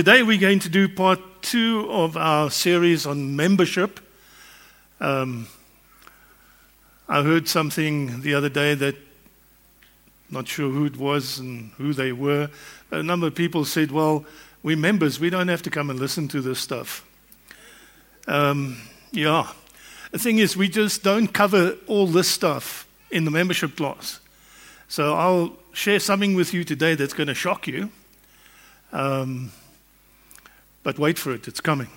Today we're going to do part 2 of our series on membership. I heard something the other day that, not sure who it was and who they were. A number of people said, well, we're members, we don't have to come and listen to this stuff. The thing is, we just don't cover all this stuff in the membership class. So I'll share something with you today that's going to shock you. But wait for it, it's coming.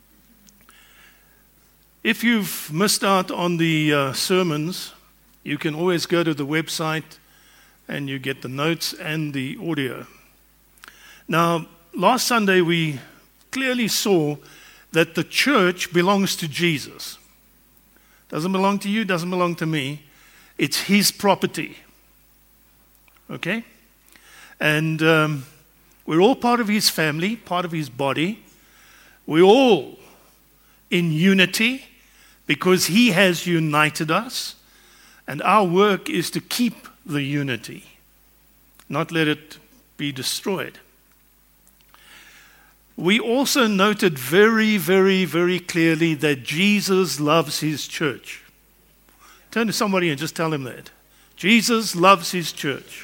If you've missed out on the sermons, you can always go to the website and you get the notes and the audio. Now, last Sunday we clearly saw that the church belongs to Jesus. Doesn't belong to you, doesn't belong to me. It's his property. Okay? And we're all part of his family, part of his body. We're all in unity because he has united us. And our work is to keep the unity, not let it be destroyed. We also noted very, very, very clearly that Jesus loves his church. Turn to somebody and just tell him that. Jesus loves his church.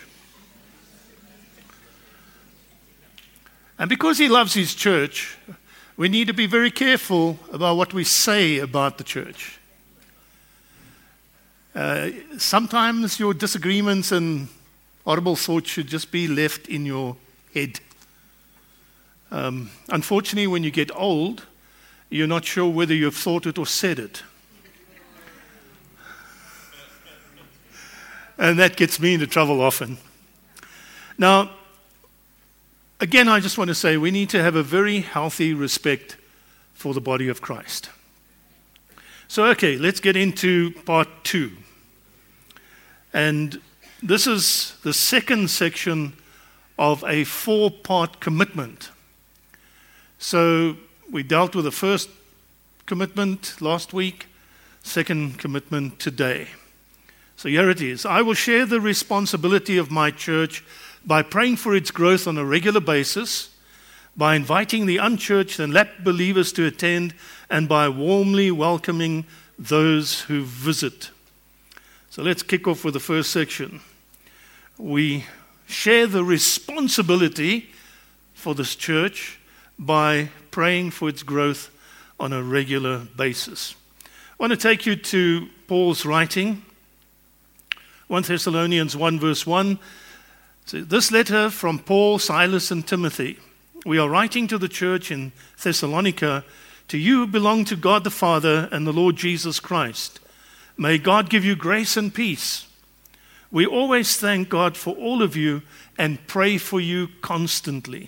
And because he loves his church, we need to be very careful about what we say about the church. Sometimes your disagreements and horrible thoughts should just be left in your head. Unfortunately, when you get old, you're not sure whether you've thought it or said it. And that gets me into trouble often. Now, again, I just want to say we need to have a very healthy respect for the body of Christ. So, okay, let's get into part 2. And this is the second section of a 4-part commitment. So, we dealt with the first commitment last week, second commitment today. So here it is. I will share the responsibility of my church by praying for its growth on a regular basis, by inviting the unchurched and lapped believers to attend, and by warmly welcoming those who visit. So let's kick off with the first section. We share the responsibility for this church by praying for its growth on a regular basis. I want to take you to Paul's writing, 1 Thessalonians 1 verse 1. So this letter from Paul, Silas, and Timothy, we are writing to the church in Thessalonica, to you who belong to God the Father and the Lord Jesus Christ. May God give you grace and peace. We always thank God for all of you and pray for you constantly.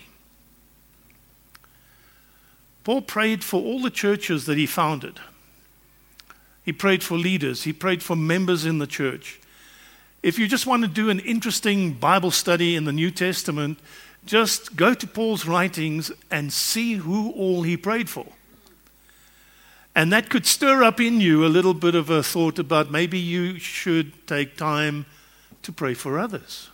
Paul prayed for all the churches that he founded. He prayed for leaders. He prayed for members in the church. If you just want to do an interesting Bible study in the New Testament, just go to Paul's writings and see who all he prayed for. And that could stir up in you a little bit of a thought about maybe you should take time to pray for others.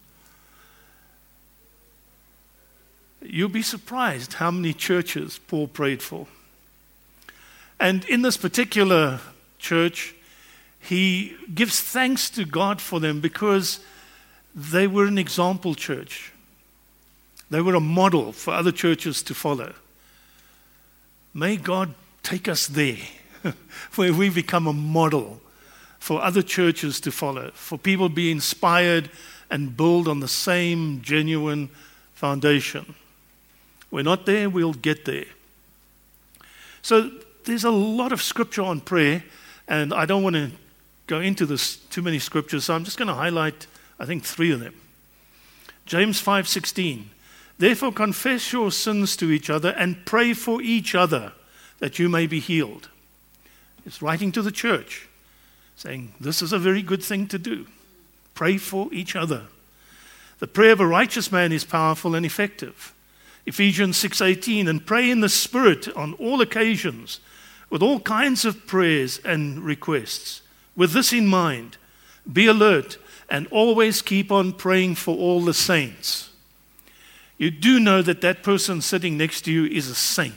You'll be surprised how many churches Paul prayed for. And in this particular church, he gives thanks to God for them because they were an example church. They were a model for other churches to follow. May God take us there, where we become a model for other churches to follow, for people to be inspired and build on the same genuine foundation. We're not there, we'll get there. So there's a lot of scripture on prayer, and I don't want to go into this too many scriptures, so I'm just going to highlight, I think, 3 of them. James 5:16. Therefore confess your sins to each other and pray for each other that you may be healed. It's writing to the church, saying this is a very good thing to do. Pray for each other. The prayer of a righteous man is powerful and effective. Ephesians 6:18. And pray in the Spirit on all occasions with all kinds of prayers and requests. With this in mind, be alert and always keep on praying for all the saints. you do know that that person sitting next to you is a saint.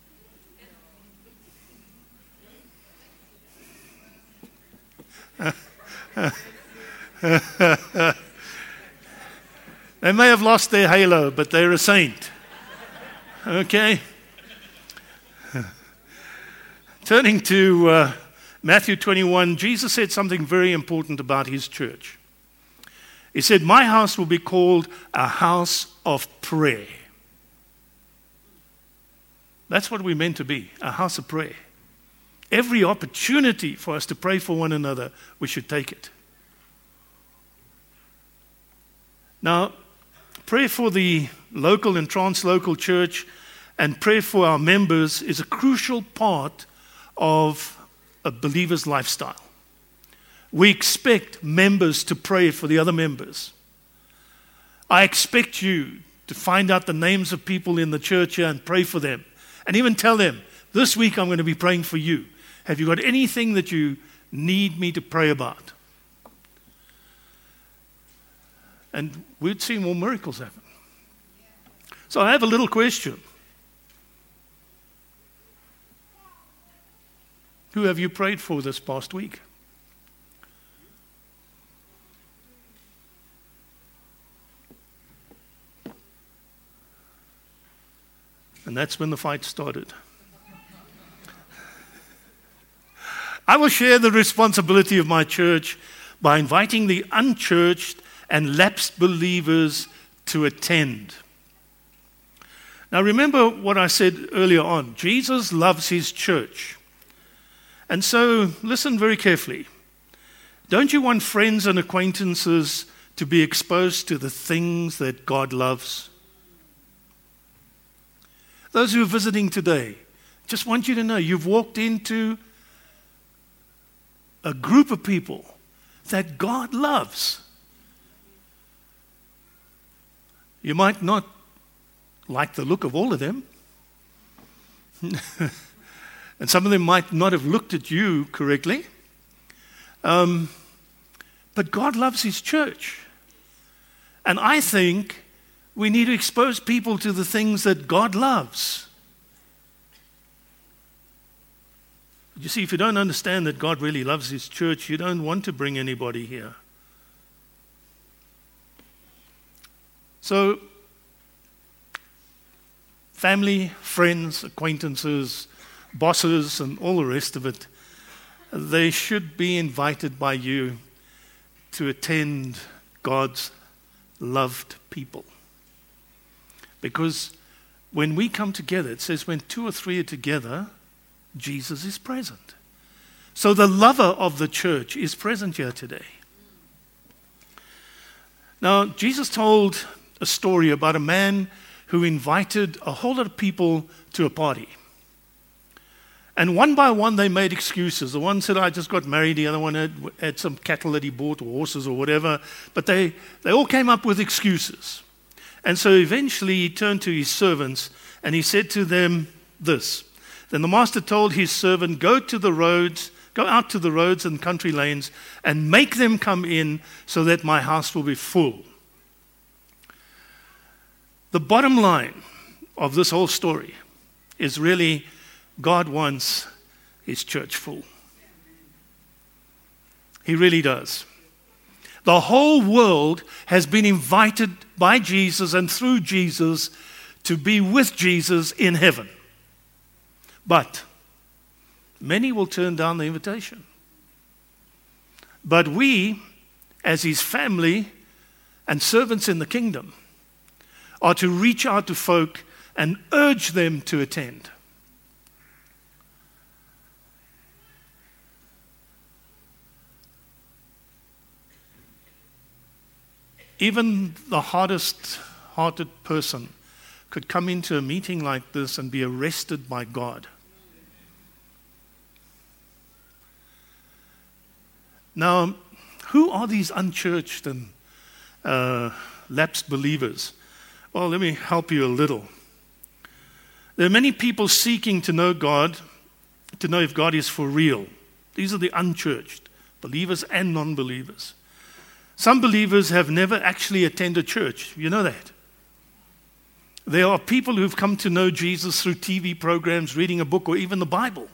They may have lost their halo, but they're a saint. Okay? Turning to Matthew 21, Jesus said something very important about his church. He said, "My house will be called a house of prayer." That's what we're meant to be, a house of prayer. Every opportunity for us to pray for one another, we should take it. Now, prayer for the local and translocal church and prayer for our members is a crucial part of a believer's lifestyle. We expect members to pray for the other members. I expect you to find out the names of people in the church here and pray for them. And even tell them, this week I'm going to be praying for you. Have you got anything that you need me to pray about? And we'd see more miracles happen. So I have a little question. Who have you prayed for this past week? And that's when the fight started. I will share the responsibility of my church by inviting the unchurched and lapsed believers to attend. Now remember what I said earlier on. Jesus loves his church. And so listen very carefully. Don't you want friends and acquaintances to be exposed to the things that God loves? Those who are visiting today, just want you to know you've walked into a group of people that God loves. You might not like the look of all of them. And some of them might not have looked at you correctly. But God loves his church. And I think we need to expose people to the things that God loves. You see, if you don't understand that God really loves his church, you don't want to bring anybody here. So, family, friends, acquaintances, bosses, and all the rest of it, they should be invited by you to attend God's loved people. Because when we come together, it says when 2 or 3 are together, Jesus is present. So the lover of the church is present here today. Now, Jesus told a story about a man who invited a whole lot of people to a party. And one by one, they made excuses. The one said, I just got married. The other one had some cattle that he bought or horses or whatever. But they all came up with excuses. And so eventually he turned to his servants and he said to them this. Then the master told his servant, go out to the roads and country lanes and make them come in so that my house will be full. The bottom line of this whole story is really God wants his church full. He really does. The whole world has been invited by Jesus and through Jesus to be with Jesus in heaven. But many will turn down the invitation. But we, as his family and servants in the kingdom, are to reach out to folk and urge them to attend. Even the hardest-hearted person could come into a meeting like this and be arrested by God. Now, who are these unchurched and lapsed believers? Well, let me help you a little. There are many people seeking to know God, to know if God is for real. These are the unchurched, believers and non-believers. Some believers have never actually attended church. You know that. There are people who've come to know Jesus through TV programs, reading a book, or even the Bible.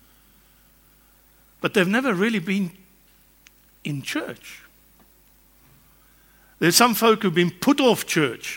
But they've never really been in church. There's some folk who've been put off church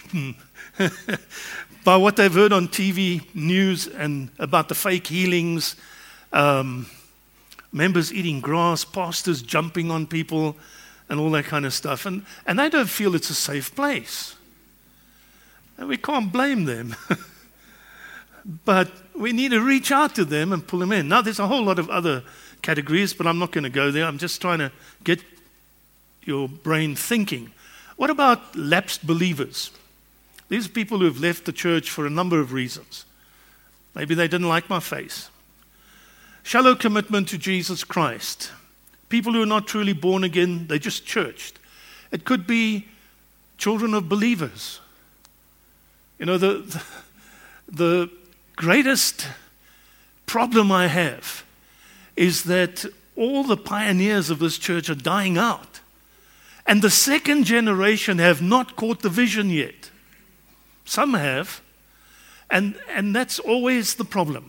by what they've heard on TV news and about the fake healings, members eating grass, pastors jumping on people, and all that kind of stuff. And they don't feel it's a safe place. And we can't blame them. But we need to reach out to them and pull them in. Now, there's a whole lot of other categories, but I'm not going to go there. I'm just trying to get your brain thinking. What about lapsed believers? These are people who have left the church for a number of reasons. Maybe they didn't like my face. Shallow commitment to Jesus Christ. People who are not truly born again, they just churched. It could be children of believers. You know, the greatest problem I have is that all the pioneers of this church are dying out. And the second generation have not caught the vision yet. Some have. And that's always the problem.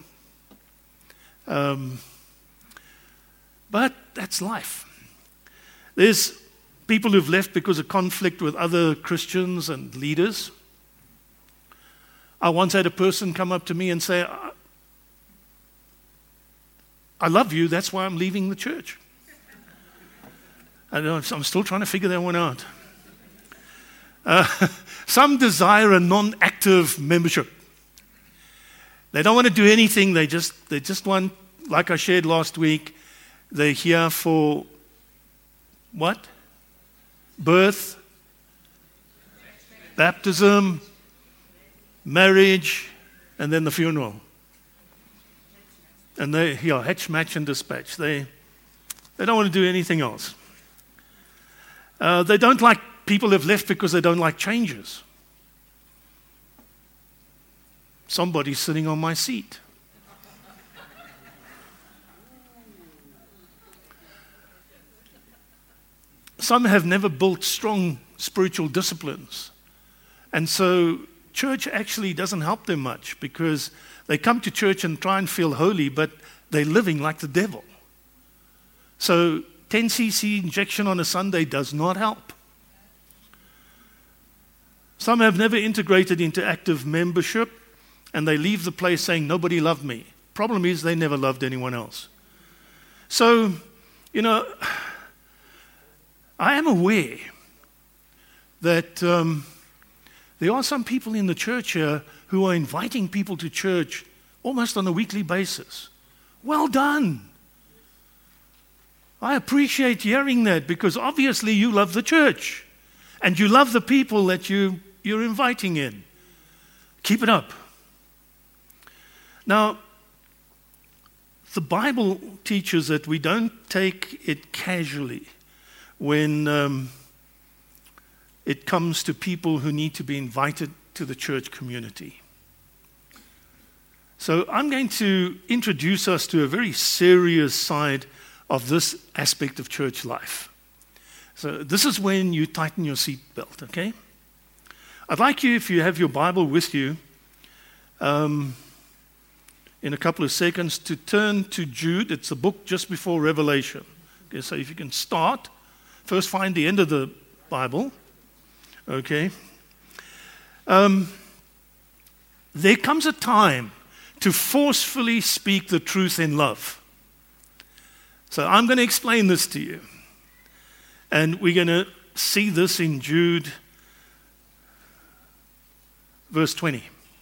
But that's life. There's people who've left because of conflict with other Christians and leaders. I once had a person come up to me and say, I love you, that's why I'm leaving the church. I'm still trying to figure that one out. Some desire a non-active membership. They don't want to do anything, they just want, like I shared last week, they're here for what? Birth, baptism, marriage, and then the funeral. And hatch, match, and dispatch. They don't want to do anything else. They don't like people have left because they don't like changes. Somebody's sitting on my seat. Some have never built strong spiritual disciplines. And so church actually doesn't help them much because they come to church and try and feel holy, but they're living like the devil. So 10cc injection on a Sunday does not help. Some have never integrated into active membership, and they leave the place saying, nobody loved me. Problem is, they never loved anyone else. So, I am aware that there are some people in the church here who are inviting people to church almost on a weekly basis. Well done. I appreciate hearing that because obviously you love the church and you love the people that you're inviting in. Keep it up. Now, the Bible teaches that we don't take it casually when it comes to people who need to be invited to the church community. So I'm going to introduce us to a very serious side of this aspect of church life. So this is when you tighten your seatbelt, okay? I'd like you, if you have your Bible with you, in a couple of seconds, to turn to Jude. It's the book just before Revelation. Okay, so if you can start, first find the end of the Bible. Okay. There comes a time to forcefully speak the truth in love. So I'm going to explain this to you. And we're going to see this in Jude, verse 20.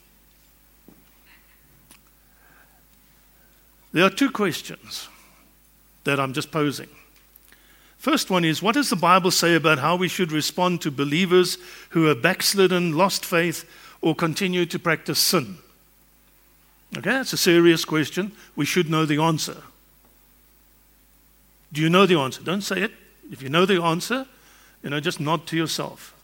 There are two questions that I'm just posing. First one is, what does the Bible say about how we should respond to believers who are backslidden, lost faith, or continue to practice sin? Okay, that's a serious question. We should know the answer. Do you know the answer? Don't say it. If you know the answer, just nod to yourself.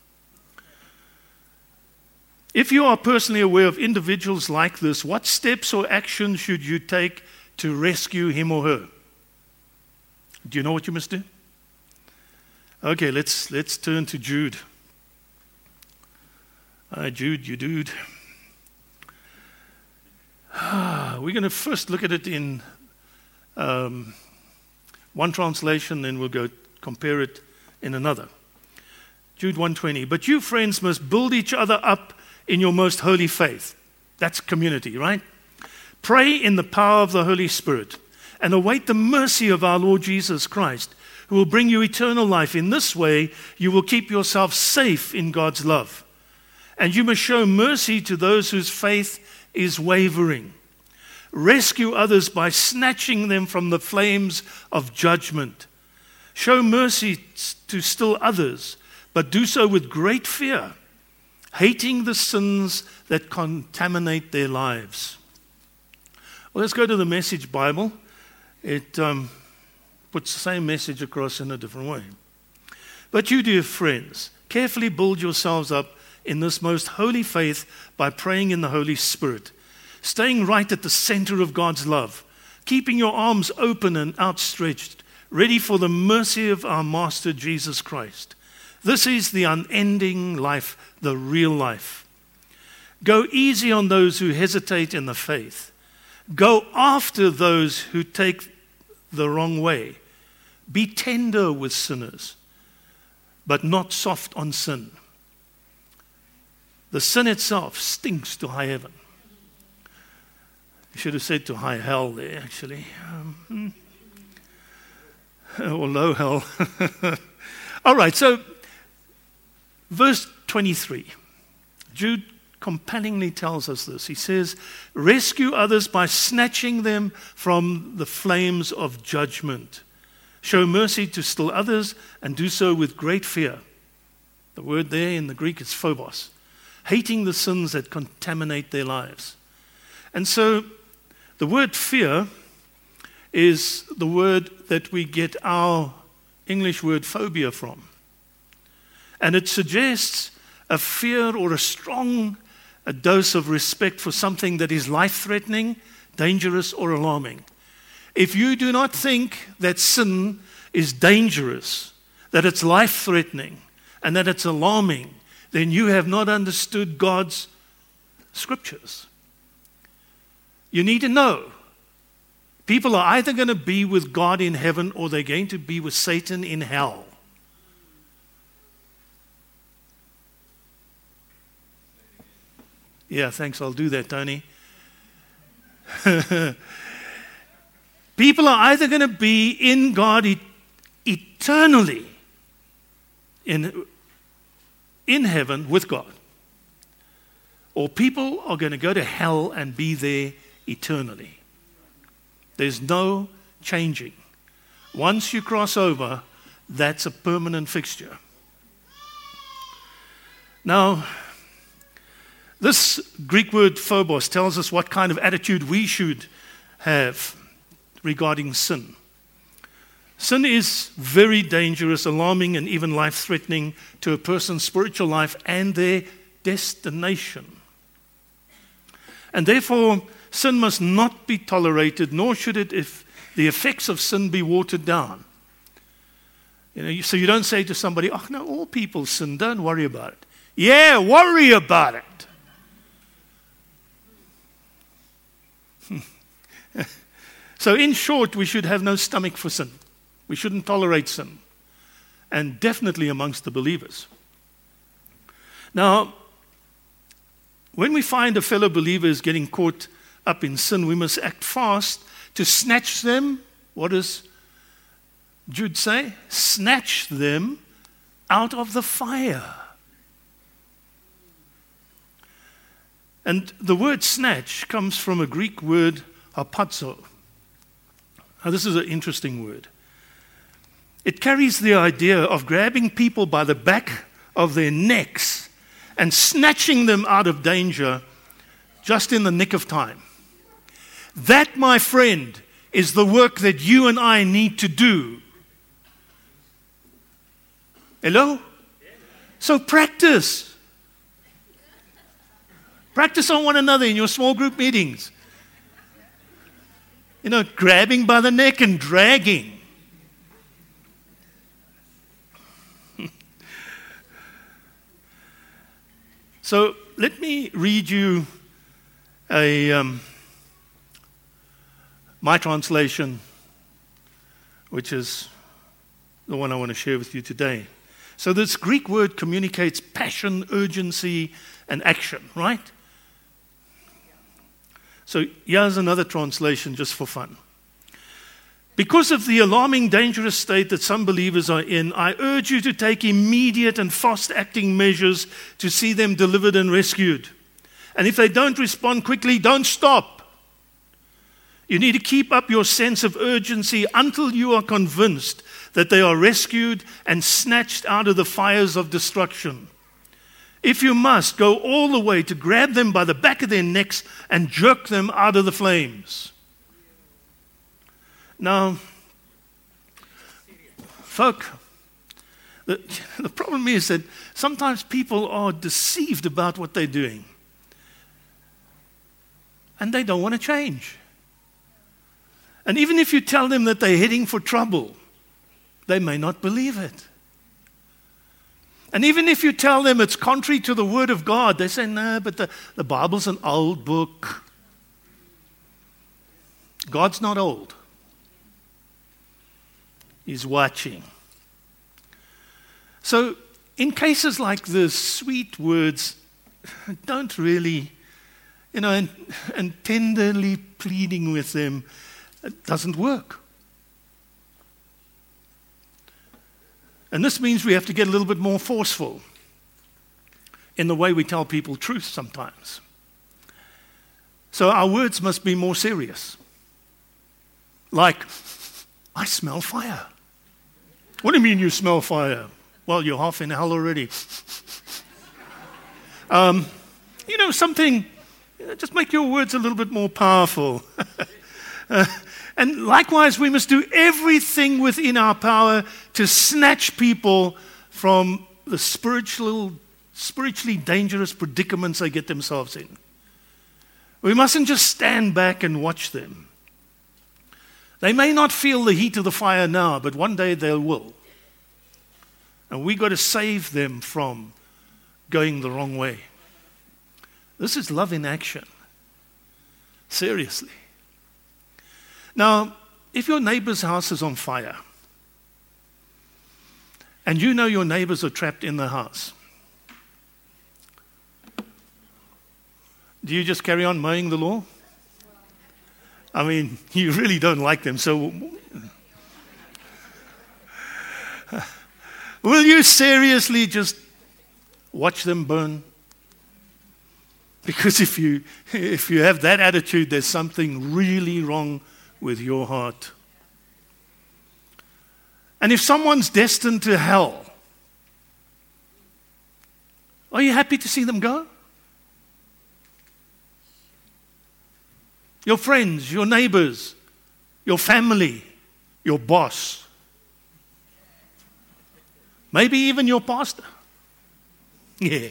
If you are personally aware of individuals like this, what steps or actions should you take to rescue him or her? Do you know what you must do? Okay, let's turn to Jude. Jude, you dude. We're going to first look at it in one translation, then we'll go compare it in another. Jude 1:20. But you, friends, must build each other up in your most holy faith. That's community, right? Pray in the power of the Holy Spirit and await the mercy of our Lord Jesus Christ, who will bring you eternal life. In this way, you will keep yourself safe in God's love. And you must show mercy to those whose faith is wavering. Rescue others by snatching them from the flames of judgment. Show mercy to still others, but do so with great fear, hating the sins that contaminate their lives. Well, let's go to the Message Bible. It puts the same message across in a different way. But you, dear friends, carefully build yourselves up in this most holy faith by praying in the Holy Spirit, staying right at the center of God's love, keeping your arms open and outstretched, ready for the mercy of our Master Jesus Christ. This is the unending life, the real life. Go easy on those who hesitate in the faith. Go after those who take the wrong way. Be tender with sinners, but not soft on sin. The sin itself stinks to high heaven. You should have said to high hell there, actually. Or low hell. All right, so verse 23. Jude compellingly tells us this. He says, rescue others by snatching them from the flames of judgment. Show mercy to still others and do so with great fear. The word there in the Greek is phobos. Hating the sins that contaminate their lives. And so the word fear is the word that we get our English word phobia from. And it suggests a fear or a dose of respect for something that is life-threatening, dangerous, or alarming. If you do not think that sin is dangerous, that it's life-threatening, and that it's alarming, then you have not understood God's scriptures. You need to know. People are either going to be with God in heaven or they're going to be with Satan in hell. Yeah, thanks. I'll do that, Tony. People are either going to be in God eternally, in heaven with God, or people are going to go to hell and be there eternally. There's no changing. Once you cross over, that's a permanent fixture. Now, this Greek word phobos tells us what kind of attitude we should have regarding sin. Sin is very dangerous, alarming, and even life-threatening to a person's spiritual life and their destination. And therefore, sin must not be tolerated, nor should it if the effects of sin be watered down. So you don't say to somebody, oh no, all people sin, don't worry about it. Yeah, worry about it. So in short, we should have no stomach for sin. We shouldn't tolerate sin. And definitely amongst the believers. Now, when we find a fellow believer is getting caught up in sin, we must act fast to snatch them. What does Jude say? Snatch them out of the fire. And the word snatch comes from a Greek word, harpazo. Now, this is an interesting word. It carries the idea of grabbing people by the back of their necks and snatching them out of danger just in the nick of time. That, my friend, is the work that you and I need to do. Hello? So practice. Practice on one another in your small group meetings. Grabbing by the neck and dragging. So let me read you a My translation, which is the one I want to share with you today. So this Greek word communicates passion, urgency, and action, right? So here's another translation just for fun. Because of the alarming, dangerous state that some believers are in, I urge you to take immediate and fast-acting measures to see them delivered and rescued. And if they don't respond quickly, don't stop. You need to keep up your sense of urgency until you are convinced that they are rescued and snatched out of the fires of destruction. If you must, go all the way to grab them by the back of their necks and jerk them out of the flames. Now, folk, the problem is that sometimes people are deceived about what they're doing. And they don't want to change. And even if you tell them that they're heading for trouble, they may not believe it. And even if you tell them it's contrary to the Word of God, they say, no, but the Bible's an old book. God's not old. He's watching. So, in cases like this, sweet words don't really, and tenderly pleading with them, it doesn't work. And this means we have to get a little bit more forceful in the way we tell people truth sometimes. So our words must be more serious. Like, I smell fire. What do you mean you smell fire? Well, you're half in hell already. Something, just make your words a little bit more powerful. And likewise, we must do everything within our power to snatch people from the spiritually dangerous predicaments they get themselves in. We mustn't just stand back and watch them. They may not feel the heat of the fire now, but one day they will. And we've got to save them from going the wrong way. This is love in action. Seriously. Now, if your neighbor's house is on fire, and you know your neighbors are trapped in the house, do you just carry on mowing the lawn? I mean, you really don't like them, so will you seriously just watch them burn? Because if you have that attitude, there's something really wrong with your heart. And if someone's destined to hell, are you happy to see them go? Your friends, your neighbors, your family, your boss, maybe even your pastor. Yeah.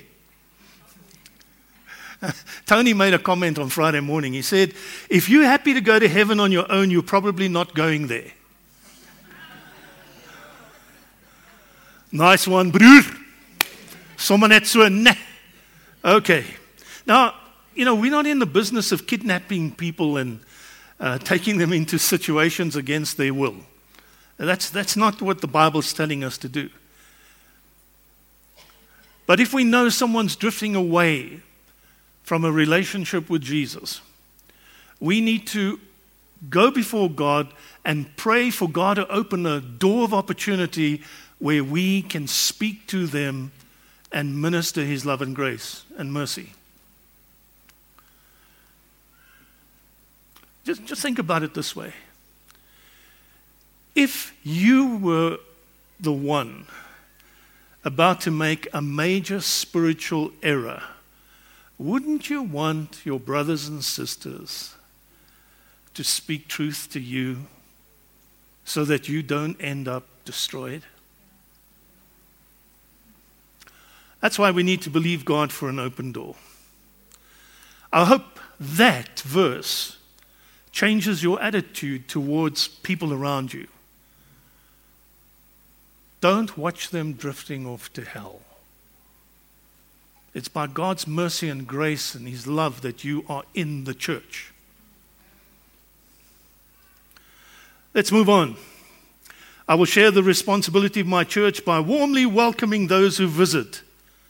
Tony made a comment on Friday morning. He said, if you're happy to go to heaven on your own, you're probably not going there. Nice one, broer. Someone net so, nah. Okay. Now, we're not in the business of kidnapping people and taking them into situations against their will. That's not what the Bible's telling us to do. But if we know someone's drifting away from a relationship with Jesus, we need to go before God and pray for God to open a door of opportunity where we can speak to them and minister His love and grace and mercy. Just think about it this way. If you were the one about to make a major spiritual error, wouldn't you want your brothers and sisters to speak truth to you so that you don't end up destroyed? That's why we need to believe God for an open door. I hope that verse changes your attitude towards people around you. Don't watch them drifting off to hell. It's by God's mercy and grace and His love that you are in the church. Let's move on. I will share the responsibility of my church by warmly welcoming those who visit.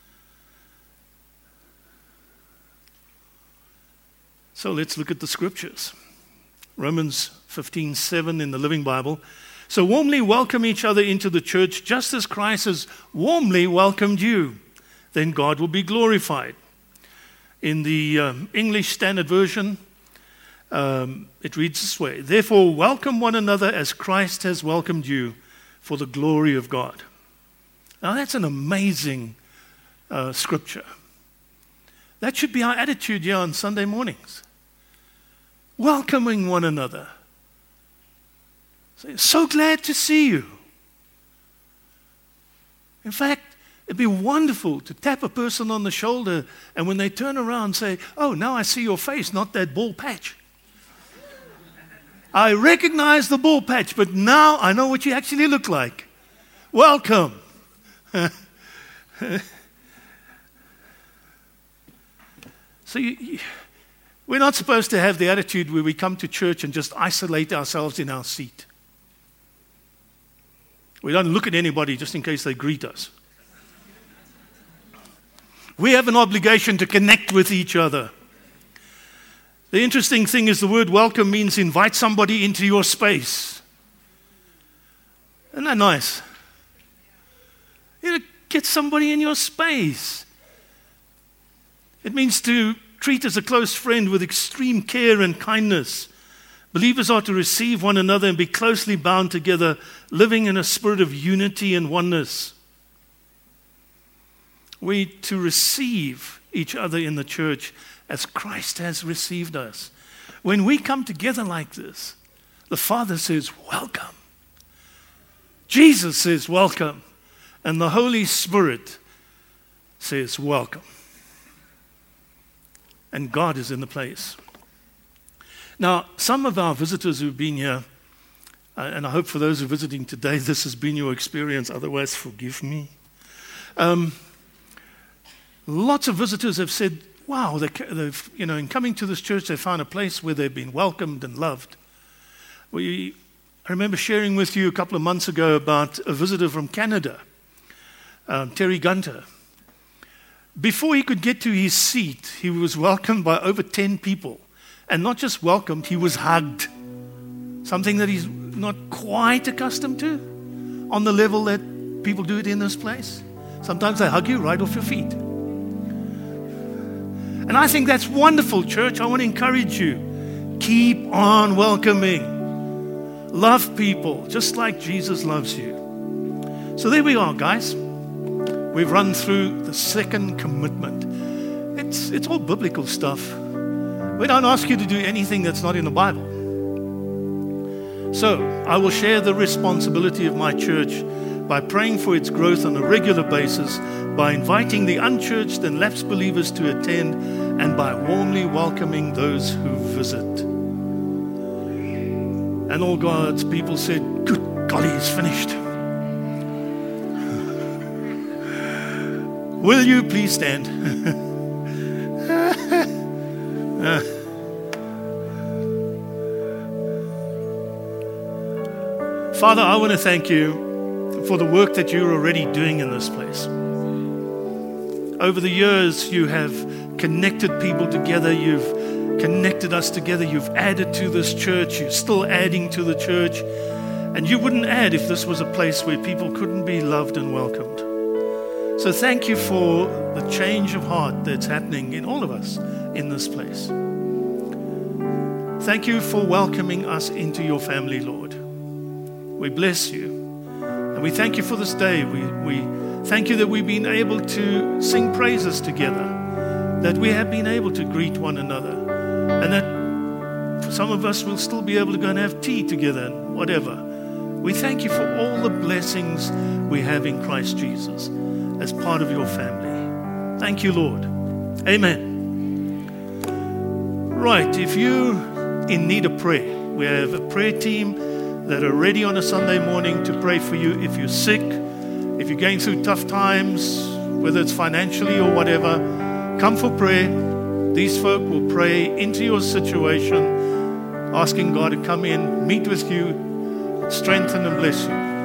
So let's look at the scriptures. Romans 15:7 in the Living Bible. So warmly welcome each other into the church just as Christ has warmly welcomed you. Then God will be glorified. In the English Standard Version, it reads this way: Therefore welcome one another as Christ has welcomed you for the glory of God. Now that's an amazing scripture. That should be our attitude here on Sunday mornings. Welcoming one another. So glad to see you. In fact, it'd be wonderful to tap a person on the shoulder and when they turn around say, oh, now I see your face, not that bald patch. I recognize the bald patch, but now I know what you actually look like. Welcome. So we're not supposed to have the attitude where we come to church and just isolate ourselves in our seat. We don't look at anybody just in case they greet us. We have an obligation to connect with each other. The interesting thing is the word welcome means invite somebody into your space. Isn't that nice? You know, get somebody in your space. It means to treat as a close friend with extreme care and kindness. Believers are to receive one another and be closely bound together, living in a spirit of unity and oneness. We to receive each other in the church as Christ has received us. When we come together like this, the Father says, welcome. Jesus says, welcome. And the Holy Spirit says, welcome. And God is in the place. Now, some of our visitors who've been here, and I hope for those who are visiting today, this has been your experience, otherwise forgive me. Lots of visitors have said, wow, they've, in coming to this church, they found a place where they've been welcomed and loved. I remember sharing with you a couple of months ago about a visitor from Canada, Terry Gunter. Before he could get to his seat, he was welcomed by over 10 people. And not just welcomed, he was hugged. Something that he's not quite accustomed to on the level that people do it in this place. Sometimes they hug you right off your feet. And I think that's wonderful, church. I want to encourage you. Keep on welcoming. Love people just like Jesus loves you. So there we are, guys. We've run through the second commitment. It's all biblical stuff. We don't ask you to do anything that's not in the Bible. So I will share the responsibility of my church by praying for its growth on a regular basis, by inviting the unchurched and lapsed believers to attend, and by warmly welcoming those who visit. And all God's people said, good golly, it's finished. Will you please stand? Father, I want to thank you for the work that you're already doing in this place. Over the years, you have connected people together. You've connected us together. You've added to this church. You're still adding to the church. And you wouldn't add if this was a place where people couldn't be loved and welcomed. So thank you for the change of heart that's happening in all of us in this place. Thank you for welcoming us into your family, Lord. We bless you. And we thank you for this day. We thank you that we've been able to sing praises together, that we have been able to greet one another, and that for some of us will still be able to go and have tea together and whatever. We thank you for all the blessings we have in Christ Jesus as part of your family. Thank you, Lord. Amen. Right, if you're in need of prayer, we have a prayer team that are ready on a Sunday morning to pray for you. If you're sick, if you're going through tough times, whether it's financially or whatever, come for prayer. These folk will pray into your situation, asking God to come in, meet with you, strengthen and bless you.